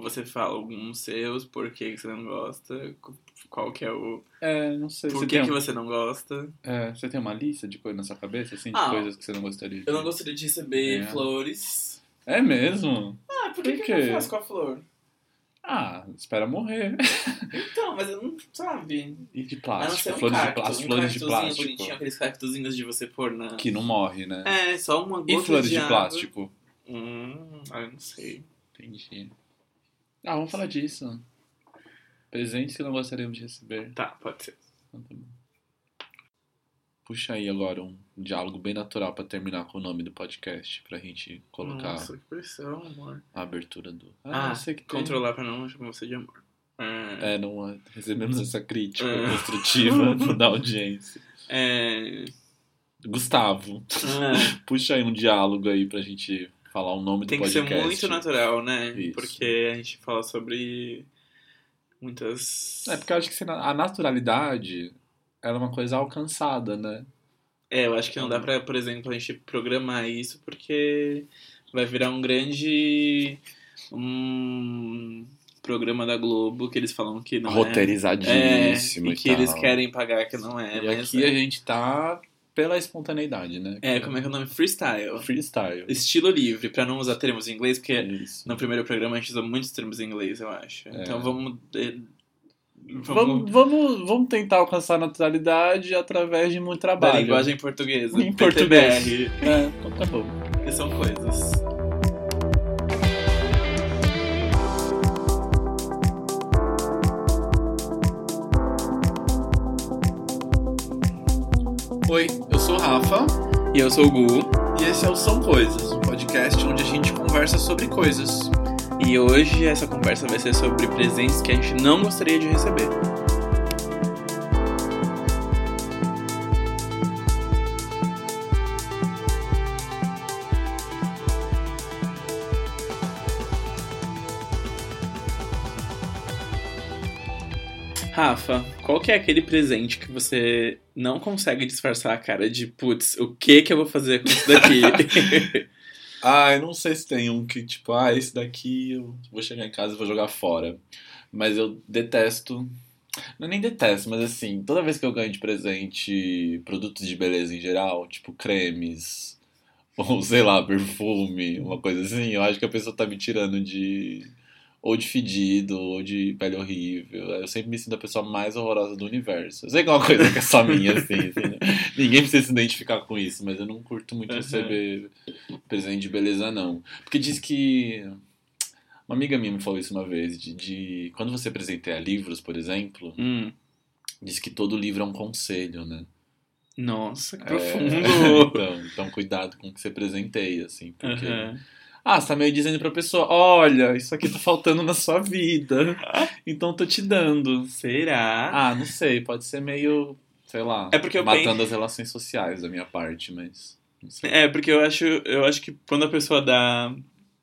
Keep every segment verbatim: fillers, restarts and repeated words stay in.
você fala alguns seus, por que que você não gosta, qual que é o... É, não sei. Por você que tem que um- você não gosta? É, você tem uma lista de coisas na sua cabeça, assim, de Ah, coisas que você não gostaria de... Eu não gostaria de receber É. flores. É mesmo? Ah, por que Por que eu quê? não faço com a flor? Ah, espera morrer. Então, mas eu não, sabe... E de A não plástico, ser um flores de cacto, plástico, um flores de cactozinho plástico. bonitinho, aqueles cactozinhos de você pôr na... Que não morre, né? É, só uma gota E flores de, de água. plástico? Hum, ah, eu não sei. Entendi. Ah, vamos falar disso. Presentes que não gostaríamos de receber. Tá, pode ser. Então tá bom. Puxa aí agora um diálogo bem natural pra terminar com o nome do podcast, pra gente colocar Nossa, que pressão, amor. a abertura do... Ah, eu sei que tem. controlar pra não chamar você de amor. É, É, não recebemos essa crítica É. construtiva da audiência. é, Gustavo, é, puxa aí um diálogo aí pra gente falar o nome do tem que podcast. ser muito natural, né? Isso. Porque a gente fala sobre muitas... É, porque eu acho que se na- a naturalidade ela é uma coisa alcançada, né? É, eu acho que não dá pra, por exemplo, a gente programar isso porque vai virar um grande um programa da Globo que eles falam que não é. Roteirizadíssimo É, e e que tal. eles querem pagar que não é. E mas aqui é, a gente tá pela espontaneidade, né? é, como é que é o nome? Freestyle. Freestyle. Estilo livre, pra não usar termos em inglês, porque Isso. no primeiro programa a gente usou muitos termos em inglês, eu acho. É. Então vamos... eh, Vamos, vamos, vamos tentar alcançar a naturalidade através de muito da trabalho. linguagem portuguesa. Em P T B R. português. É, então tá bom. Que são coisas. Oi, eu sou o Rafa E eu sou o Gu. e esse é o São Coisas, um podcast onde a gente conversa sobre coisas. E hoje essa conversa vai ser sobre presentes que a gente não gostaria de receber. Rafa, qual que é aquele presente que você não consegue disfarçar a cara de putz, o que que eu vou fazer com isso daqui? Ah, eu não sei se tem um que, tipo, ah, esse daqui eu vou chegar em casa e vou jogar fora. Mas eu detesto. Não, nem detesto, mas assim, toda vez que eu ganho de presente produtos de beleza em geral, tipo cremes, ou sei lá, perfume, uma coisa assim, eu acho que a pessoa tá me tirando de. Ou de fedido, ou de pele horrível. Eu sempre me sinto a pessoa mais horrorosa do universo. Eu sei que é uma coisa que é só minha, assim, assim, né? Ninguém precisa se identificar com isso, mas eu não curto muito Uhum. receber presente de beleza, não. Porque diz que. Uma amiga minha me falou isso uma vez, de, de quando você presenteia livros, por exemplo, Hum, diz que todo livro é um conselho, né? nossa, que É, profundo. então, então cuidado com o que você presenteia, assim, porque... Uhum. Ah, você tá meio dizendo pra pessoa, olha, isso aqui tá faltando na sua vida, então tô te dando. Será? Ah, não sei, pode ser meio, sei lá, É porque eu matando as relações sociais da minha parte, mas não sei. É, porque eu acho, eu acho que quando a pessoa dá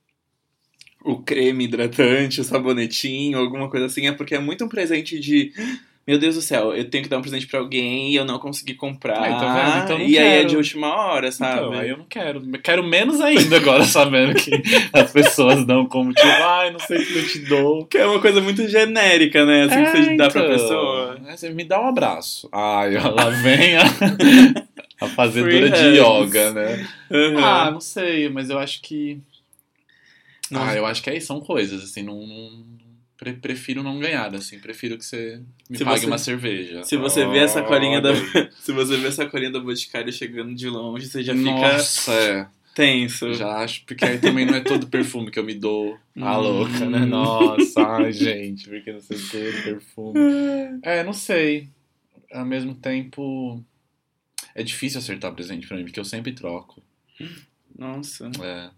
o creme hidratante, o sabonetinho, alguma coisa assim, é porque é muito um presente de meu Deus do céu, eu tenho que dar um presente pra alguém e eu não consegui comprar. Aí, tá vendo? Então não e aí é quero. de última hora, sabe? Então, aí eu não quero. Quero menos ainda agora, sabendo que as pessoas dão como tipo, ai, não sei o que eu te dou. Que é uma coisa muito genérica, né? Assim que você dá pra pessoa. É, você me dá um abraço. Ai, lá vem a, a fazedora Free de hugs. yoga, né? Uhum. Ah, não sei, mas eu acho que... Não. Ah, eu acho que aí são coisas, assim, não... não- pre- Prefiro não ganhar, assim, prefiro que você me Se pague você- uma cerveja. Se você vê essa colinha da, Olha aí. se você vê essa colinha da Boticário chegando de longe, você já fica Nossa, é. tenso. Já acho, porque aí também não é todo perfume que eu me dou a Hum. louca, né? Nossa, ai, gente, porque não sei o que, perfume. É, não sei. Ao mesmo tempo, é difícil acertar presente pra mim, porque eu sempre troco. Nossa. É,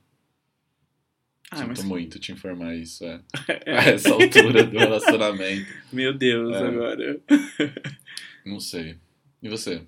Ah, sinto mas muito te informar isso, é. A essa altura do relacionamento. meu Deus, É. agora. Não sei. E você?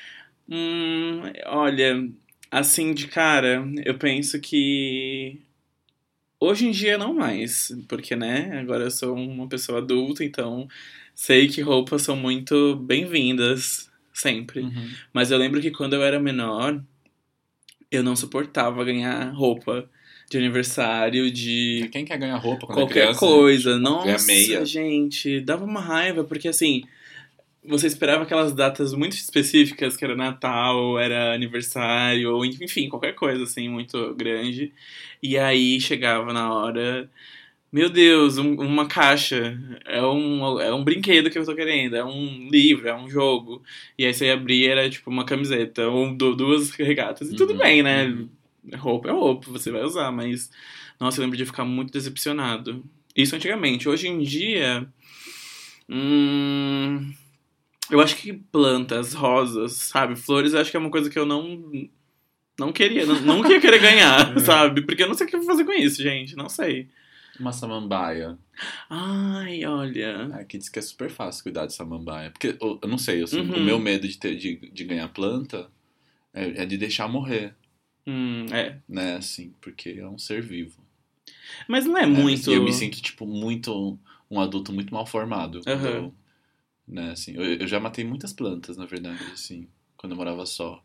Hum, olha, assim de cara, eu penso que hoje em dia não mais, porque, né, agora eu sou uma pessoa adulta, então sei que roupas são muito bem-vindas, sempre. Uhum. Mas eu lembro que quando eu era menor, eu não suportava ganhar roupa. De aniversário, de Quem quer ganhar roupa quando qualquer é criança? coisa. Ganha Nossa, meia. gente, dava uma raiva, porque assim, você esperava aquelas datas muito específicas, que era Natal, era aniversário, ou enfim, qualquer coisa assim, muito grande. E aí chegava na hora, meu Deus, um- uma caixa, é um, é um brinquedo que eu tô querendo, é um livro, é um jogo. E aí você abria, era tipo uma camiseta, ou du- duas regatas, e tudo Uhum, bem, né? uhum. Roupa é roupa, você vai usar, mas. Nossa, eu lembro de ficar muito decepcionado. Isso antigamente. Hoje em dia. Hum, eu acho que plantas, rosas, sabe? Flores, eu acho que é uma coisa que eu não. Não queria, não, nunca ia querer ganhar, É. sabe? Porque eu não sei o que eu vou fazer com isso, gente. Não sei. Uma samambaia. Ai, olha. Aqui diz que é super fácil cuidar de samambaia. Porque, eu, eu não sei, assim, o meu Uhum. medo de, ter, de, de ganhar planta é, é de deixar morrer, Hum, é. né? Assim, porque é um ser vivo. Mas não é Né? muito. E eu me sinto, tipo, muito. Um adulto muito mal formado quando Aham. eu. Né, assim, eu, eu já matei muitas plantas, na verdade, assim, quando eu morava só.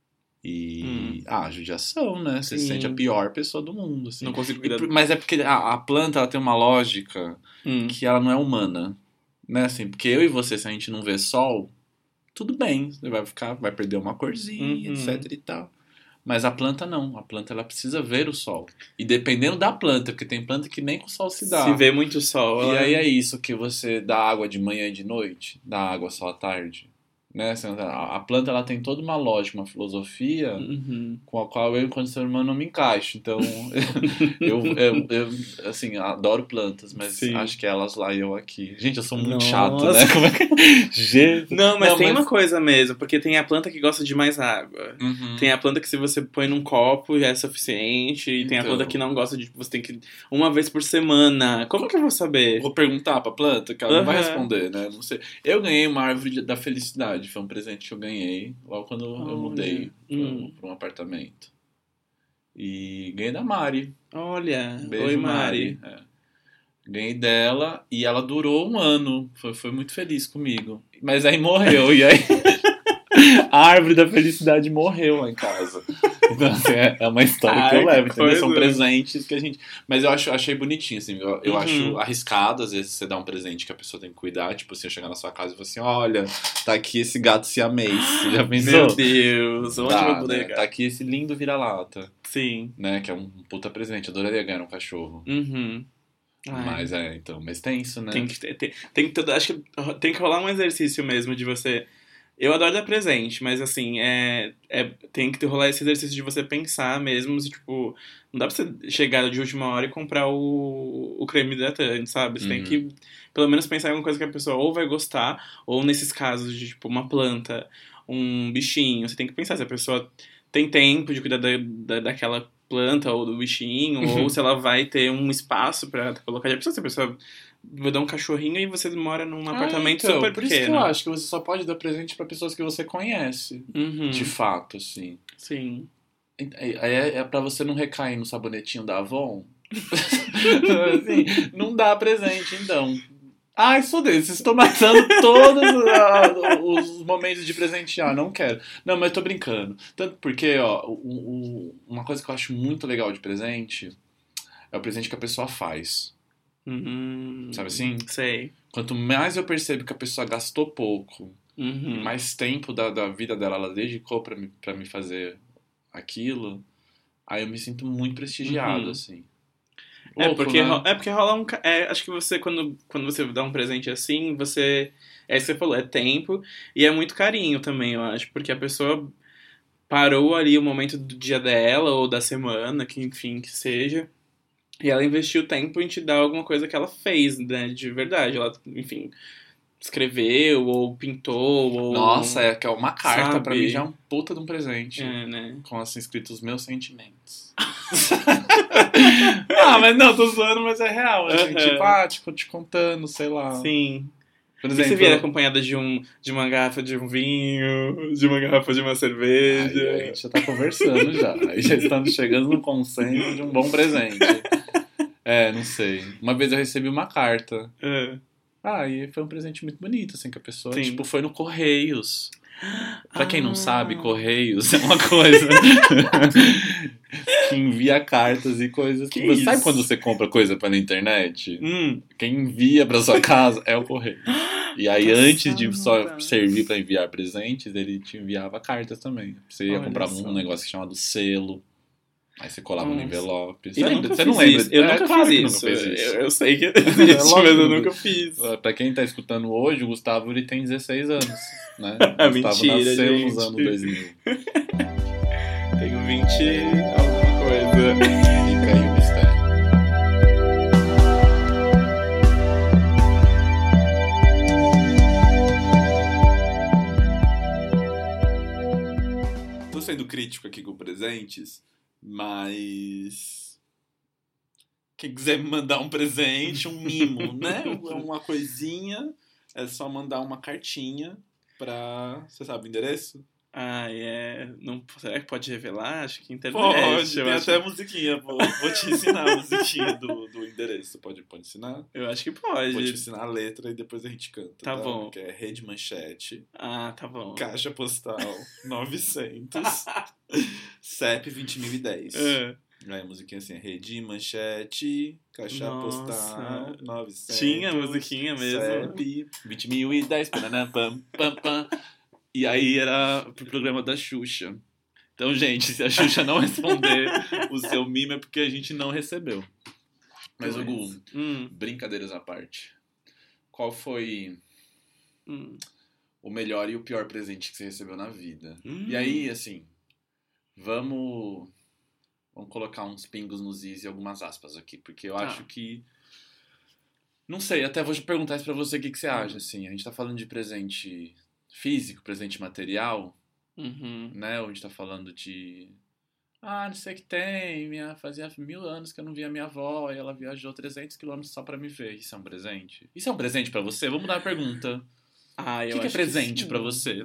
Hum, E. Ah, judiação, né? Você se sente a sim. pior pessoa do mundo, Não assim. consigo E cuidar. por- mas é porque a, a planta ela tem uma lógica Hum. que ela não é humana. Né, assim, porque eu e você, se a gente não vê sol, tudo bem, você vai ficar, vai perder uma corzinha, etc Uhum. e tal. Mas a planta não, a planta ela precisa ver o sol. E dependendo da planta, porque tem planta que nem com o sol se Se dá. vê muito sol, E aí ela. é isso que você dá água de manhã e de noite, dá água só à tarde, né? Assim, A a planta ela tem toda uma lógica, uma filosofia Uhum. com a qual eu, enquanto ser humano, não me encaixo. Então, eu, eu, eu, assim, adoro plantas, mas Sim. acho que elas lá e eu aqui. Gente, eu sou muito chato, né? Nossa. Como é que... Jesus. Não, mas Não, tem uma mas... coisa mesmo, porque tem a planta que gosta de mais água. Tem Uhum. a planta que se você põe num copo já é suficiente, e tem a planta que Então, não gosta de, você tem que uma vez por semana. Como que eu vou saber? vou perguntar pra planta, que ela não vai Aham. responder, né? Não sei. Eu ganhei uma árvore de- da felicidade, foi um presente que eu ganhei logo quando eu Olha. mudei pra Hum. pra um apartamento. E ganhei da Mari. Olha. Um Oi, beijo, Mari. Mari. É. Ganhei dela e ela durou um ano. Foi, foi muito feliz comigo. Mas aí morreu. E aí a árvore da felicidade morreu lá em casa. Então, assim, é é uma história que eu Ai, que levo, entendeu? coisa. São presentes que a gente. Mas eu acho, achei bonitinho, assim. Eu, eu acho Uhum. arriscado, às vezes, você dar um presente que a pessoa tem que cuidar. Tipo, assim, eu chegar na sua casa e falar assim: olha, tá aqui esse gato siamês. Você já Meu pensou? Deus, onde eu vou Dá, poder né? Tá pegar? aqui esse lindo vira-lata, Sim. né? Que é um puta presente. Eu adoraria ganhar um cachorro. Uhum. Ai. Mas é, então, mas tem isso, Tem né? que ter, tem, tem que ter- acho que tem que rolar um exercício mesmo de você. Eu adoro dar presente, mas assim, é, é, tem que ter, rolar esse exercício de você pensar mesmo, se, tipo, não dá pra você chegar de última hora e comprar o, o creme hidratante, sabe? Você tem Uhum. que, pelo menos, pensar em alguma coisa que a pessoa ou vai gostar, ou nesses casos de, tipo, uma planta, um bichinho, você tem que pensar se a pessoa tem tempo de cuidar da, da, daquela planta ou do bichinho, ou se ela vai ter um espaço pra colocar. Já pensou se a pessoa vai dar um cachorrinho e você mora num Ah, apartamento então, super por isso que eu pequeno? acho que você só pode dar presente pra pessoas que você conhece, de Uhum, fato, assim. sim. É, é, é para você não recair no sabonetinho da Avon. Assim, não dá presente, então. Ai, sou desses, estou matando todos ah, os momentos de presentear, não quero. Não, mas tô brincando. Tanto porque, ó, o- o- uma coisa que eu acho muito legal de presente é o presente que a pessoa faz. Sabe Uhum, assim? sei. Quanto mais eu percebo que a pessoa gastou pouco e Uhum, mais tempo da, da vida dela ela dedicou pra me, pra me fazer aquilo, aí eu me sinto muito prestigiado, uhum. assim. É Louco, porque, ro- né? é porque rola um. ca- É, acho que você, quando, quando você dá um presente assim, você. É isso que você falou, é tempo e é muito carinho também, eu acho. Porque a pessoa parou ali o momento do dia dela ou da semana, que enfim, que seja. E ela investiu tempo em te dar alguma coisa que ela fez, né? De verdade. Ela, enfim, escreveu, ou pintou, Nossa, ou. é que é uma carta pra mim já é Sabe? um puta de um presente. É, né? Com assim escritos meus sentimentos. Ah, mas não, tô zoando, mas é real, assim, tipo, Aham, ah, tipo, te contando, sei lá. sim. Por E se vier exemplo, acompanhada de, um, de uma garrafa de um vinho, de uma garrafa de uma aí a cerveja. gente já tá conversando já. Aí já estamos chegando no consenso de um bom presente. É, não sei. Uma vez eu recebi uma carta. É, Ah, e foi um presente muito bonito, assim, que a pessoa, tipo, sim. foi no Correios. Pra quem não Ah. sabe, Correios é uma coisa que envia cartas e coisas. Que Que você... Sabe isso? quando você compra coisa pela internet? Hum. Quem envia pra sua casa é o Correio. E aí, antes de só Passada. servir pra enviar presentes, ele te enviava cartas também. Você ia Olha comprar só. um negócio chamado selo. Aí você colava no Nossa. envelope. Eu Você, lembra? nunca Você não fiz lembra? isso. Eu É nunca claro fiz que isso. nunca fez isso. Eu, eu sei que É existe, lógico mas que eu nunca- nunca fiz. Pra quem tá escutando hoje, o Gustavo ele tem dezesseis anos, né? O Gustavo Mentira, nasceu gente. nos anos dois mil. Tenho vinte e alguma coisa. Fica aí o mistério. Tô sendo crítico aqui com presentes, mas quem quiser me mandar um presente, um mimo, né? Uma coisinha, é só mandar uma cartinha pra... Você sabe o endereço? Ah, é. Não, será que pode revelar? Acho que internet. Pode, eu tem acho, até musiquinha. Vou, vou te ensinar a musiquinha do, do endereço. Pode, pode ensinar? eu acho que Vou te pode. ensinar a letra e depois a gente canta. Tá Tá, bom. Que é Rede Manchete, Ah, tá bom. Caixa Postal novecentos, C E P vinte mil e dez. É. Aí a musiquinha assim, Rede Manchete, Caixa Nossa. Postal novecentos. Tinha a musiquinha mesmo. C E P vinte mil e dez. Pananã, pam, pam, pam. E aí era pro programa da Xuxa. Então, gente, se a Xuxa não responder o seu mimo é porque a gente não recebeu. Mas, o Gu, Hum, brincadeiras à parte. Qual foi hum. o melhor e o pior presente que você recebeu na vida? Hum. E aí, assim, vamos, vamos colocar uns pingos nos is e algumas aspas aqui, porque eu Tá. acho que... Não sei, até vou te perguntar isso pra você, o que, que você acha, assim. A gente tá falando de presente físico, presente material, Uhum. né? Ou a gente tá falando de... Ah, não sei o que tem, minha... fazia mil anos que eu não via minha avó e ela viajou trezentos quilômetros só pra me ver. Isso é um presente? Isso é um presente pra você? Vamos mudar a pergunta. Ah, O eu que, que é acho presente sim. pra você?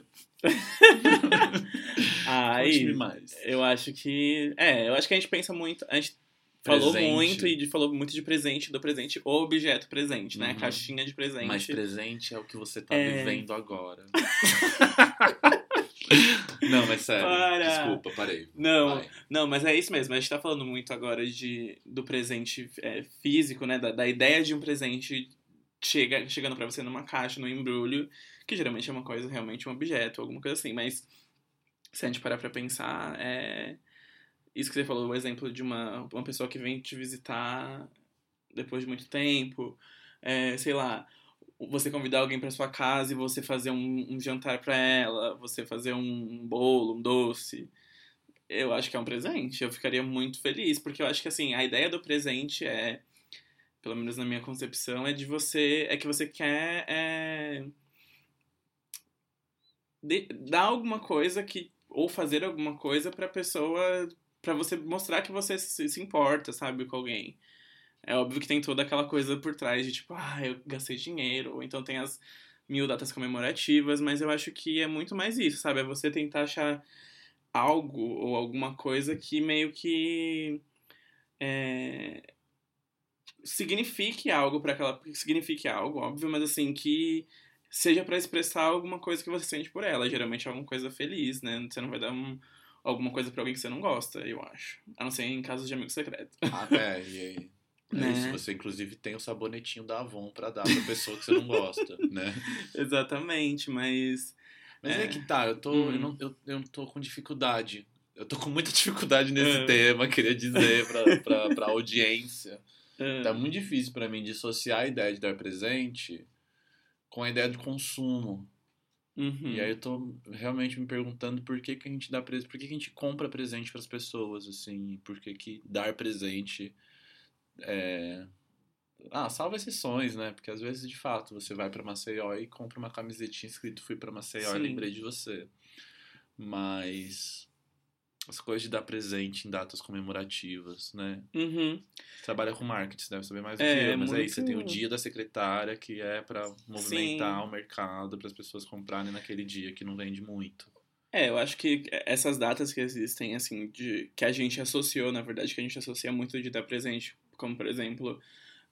Ai, Conte-me mais. eu acho que... É, eu acho que a gente pensa muito... A gente falou Presente. muito e de, falou muito de presente, do presente, o objeto presente, né? Uhum. Caixinha de presente. Mas presente é o que você tá É. vivendo agora. Não, mas sério. Para. Desculpa, parei. Não, Vai. não, mas é isso mesmo. A gente tá falando muito agora de, do presente é, físico, né? Da, da ideia de um presente chega, chegando pra você numa caixa, num embrulho, que geralmente é uma coisa, realmente um objeto, alguma coisa assim. Mas se a gente parar pra pensar, é... Isso que você falou, o exemplo de uma, uma pessoa que vem te visitar depois de muito tempo, é, sei lá, você convidar alguém pra sua casa e você fazer um, um jantar pra ela, você fazer um, um bolo, um doce. Eu acho que é um presente. Eu ficaria muito feliz, porque eu acho que assim, a ideia do presente é, pelo menos na minha concepção, é de você, é que você quer é, de- dar alguma coisa que ou fazer alguma coisa pra pessoa, pra você mostrar que você se, se importa, sabe, com alguém. É óbvio que tem toda aquela coisa por trás de tipo, ah, eu gastei dinheiro, ou então tem as mil datas comemorativas, mas eu acho que é muito mais isso, sabe? É você tentar achar algo ou alguma coisa que meio que é, signifique algo para aquela, signifique algo, óbvio, mas assim que seja pra expressar alguma coisa que você sente por ela. Geralmente é alguma coisa feliz, né? Você não vai dar um, alguma coisa pra alguém que você não gosta, eu acho. A não ser em casos de amigo secreto. Ah, é, e aí? É Né? isso, você inclusive tem o sabonetinho da Avon pra dar pra pessoa que você não gosta, né? Exatamente, mas Mas é, É. que tá, eu tô, Hum. eu, não, eu, eu tô com dificuldade. Eu tô com muita dificuldade nesse É. tema, queria dizer pra, pra, pra audiência. é, Tá muito difícil pra mim dissociar a ideia de dar presente com a ideia de consumo. uhum. E aí eu tô realmente me perguntando por que, que a gente dá presente, por que, que a gente compra presente pras pessoas, assim, por que, que dar presente é... Ah, salva exceções, né? Porque às vezes, de fato, você vai pra Maceió e compra uma camisetinha escrito fui pra Maceió Sim. e lembrei de você. Mas as coisas de dar presente em datas comemorativas, né? Uhum. Você trabalha com marketing, você deve saber mais do É, que eu, mas muito- aí você tem o dia da secretária, que é pra movimentar Sim. o mercado, para as pessoas comprarem naquele dia que não vende muito. É, eu acho que essas datas que existem, assim, de que a gente associou, na verdade, que a gente associa muito de dar presente, como por exemplo,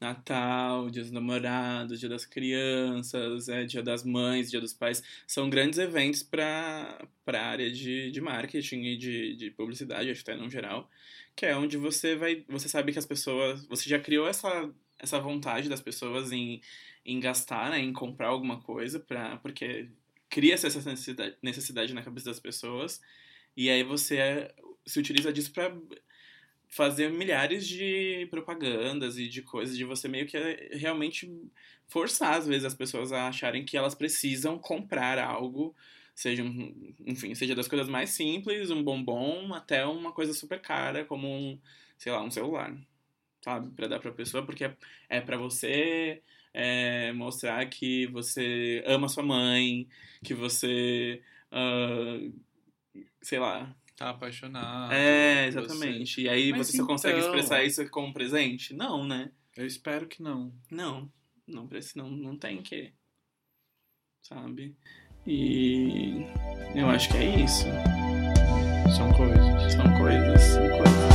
Natal, Dia dos Namorados, Dia das Crianças, é, Dia das Mães, Dia dos Pais, são grandes eventos para para a área de, de marketing e de, de publicidade, acho que até no geral, que é onde você vai, você sabe que as pessoas, você já criou essa, essa vontade das pessoas em, em gastar, né, em comprar alguma coisa, pra, porque cria-se essa necessidade, necessidade na cabeça das pessoas, e aí você é, se utiliza disso para fazer milhares de propagandas e de coisas, de você meio que é, realmente forçar, às vezes, as pessoas a acharem que elas precisam comprar algo, seja, um- enfim, seja das coisas mais simples, um bombom, até uma coisa super cara, como um, sei lá, um celular, sabe? Pra dar pra pessoa, porque é, é pra você é, mostrar que você ama sua mãe, que você, ah, sei lá. Tá apaixonado, É, que você... exatamente. E aí Mas você só consegue expressar então, isso como um presente? Não, né? eu espero que não. Não. Não, parece- não, não tem que, sabe? E eu acho que é isso. São coisas. São coisas, são coisas.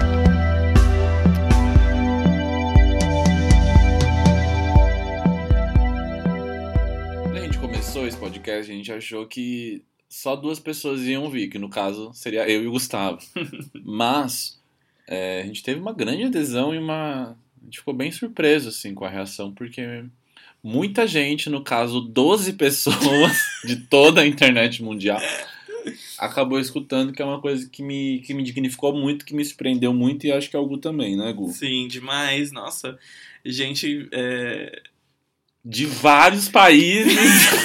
Quando a gente começou esse podcast, a gente achou que só duas pessoas iam vir, que no caso seria eu e o Gustavo. Mas é, a gente teve uma grande adesão e uma... A gente ficou bem surpreso, assim, com a reação, porque muita gente, no caso doze pessoas de toda a internet mundial, acabou escutando, que é uma coisa que me, que me dignificou muito, que me surpreendeu muito, e acho que é o Gu também, né, Gu? Sim, demais. Nossa, gente, é... De vários países.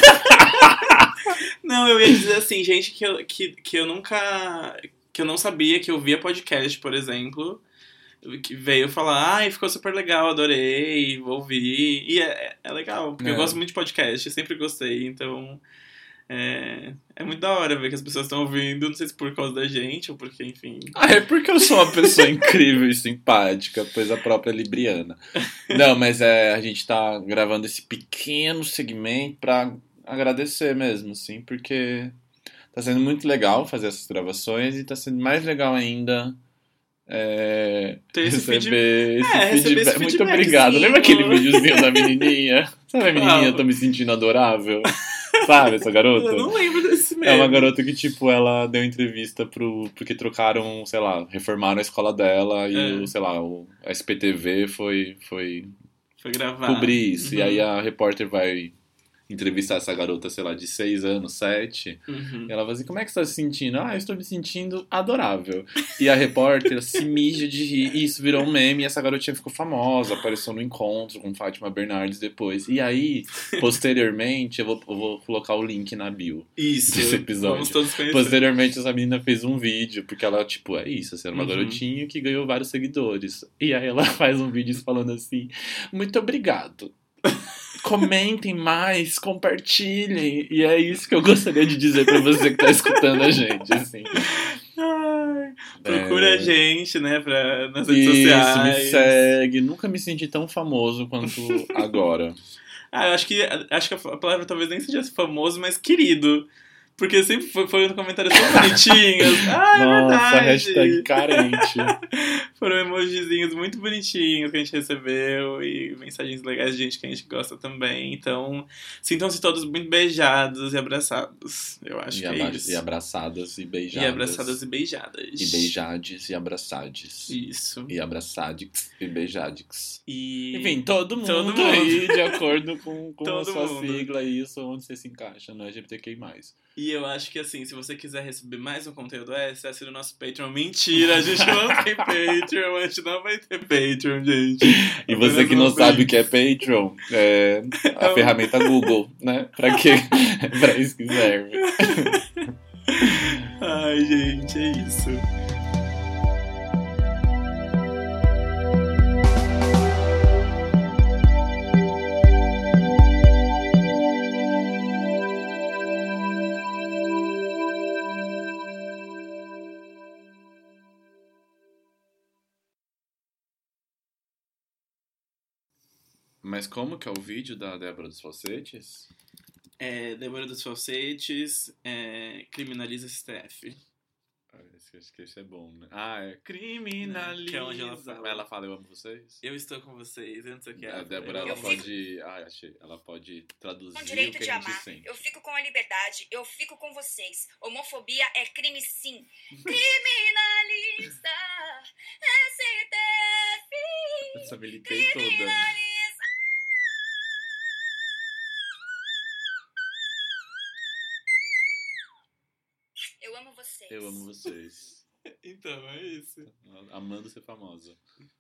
Não, eu ia dizer assim, gente que eu, que, que eu nunca... Que eu não sabia que eu via podcast, por exemplo, que veio falar, ai, ficou super legal, adorei, vou ouvir. E é, é legal, porque É. eu gosto muito de podcast, sempre gostei, então é, é muito da hora ver que as pessoas estão ouvindo, não sei se por causa da gente ou porque, enfim. Ah, é porque eu sou uma pessoa incrível e simpática, pois a própria Libriana. Não, mas é, a gente tá gravando esse pequeno segmento pra agradecer mesmo, assim, porque tá sendo muito legal fazer essas gravações e tá sendo mais legal ainda é, Ter esse receber esse, é, receber esse feedback. Muito feedbackzinho. obrigado. Lembra aquele videozinho da menininha? Sabe a menininha, Ah. eu tô me sentindo adorável? Sabe essa garota? Eu não lembro desse mesmo. É uma garota que, tipo, ela deu entrevista pro... Porque trocaram, sei lá, reformaram a escola dela e, É. o, sei lá, o S P T V foi, foi Foi gravar. cobrir isso. Uhum. E aí a repórter vai entrevistar essa garota, sei lá, de seis anos, sete. Uhum. E ela vai assim, como é que você tá se sentindo? Ah, eu estou me sentindo adorável. E a repórter se mija de rir. E isso virou um meme e essa garotinha ficou famosa. Apareceu no encontro com Fátima Bernardes depois. E aí, posteriormente, eu vou, eu vou colocar o link na bio Isso. desse episódio. Vamos todos conhecer. Posteriormente, essa menina fez um vídeo, porque ela, tipo, é isso, assim, era uma Uhum. garotinha que ganhou vários seguidores. E aí ela faz um vídeo falando assim, muito obrigado. Comentem mais, compartilhem. E é isso que eu gostaria de dizer pra você que tá escutando a gente, assim. Ai, procura É. a gente, né, pra, nas redes Isso, sociais. me segue. Nunca me senti tão famoso quanto agora. Ah, eu acho que, acho que a palavra talvez nem seja famoso, mas querido. Porque sempre foi, foi um comentários tão bonitinhos. Ah, é Nossa, verdade. hashtag carente. Foram emojizinhos muito bonitinhos que a gente recebeu e mensagens legais de gente que a gente gosta também. Então, sintam-se todos muito beijados e abraçados. Eu acho E, que é abra- isso. e abraçadas e beijadas. E abraçadas e beijadas. E beijades e abraçades. Isso. E abraçadix e beijadix. E... Enfim, todo mundo, Todo mundo. aí, de acordo com, com a Todo sua mundo. sigla, isso, onde você se encaixa no L G B T Q I mais. E eu acho que assim, se você quiser receber mais um conteúdo extra, assine o nosso Patreon. Mentira, a gente não tem Patreon, a gente não vai ter Patreon, gente. E você Apenas que não uma sabe o vez. que é Patreon, é a ferramenta Google, né? Pra que? Pra isso que serve. Ai, gente, é isso. Mas como que é o vídeo da Débora dos Falsetes? É, Débora dos Falsetes, é, criminaliza S T F. Ah, esse acho que esse é bom, né? Ah, é criminaliza. Que é onde ela fala. Mas ela fala, eu amo vocês? Eu estou com vocês, eu não sei o que é. A Débora, Eu ela amo pode... Ah, achei. Ela pode traduzir Com o direito que de a gente amar, sente. eu fico com a liberdade, eu fico com vocês. Homofobia é crime sim. Criminaliza S T F. Essa militei toda. Criminaliza. Eu amo vocês. Eu amo vocês. Então, é isso. Amando ser famosa.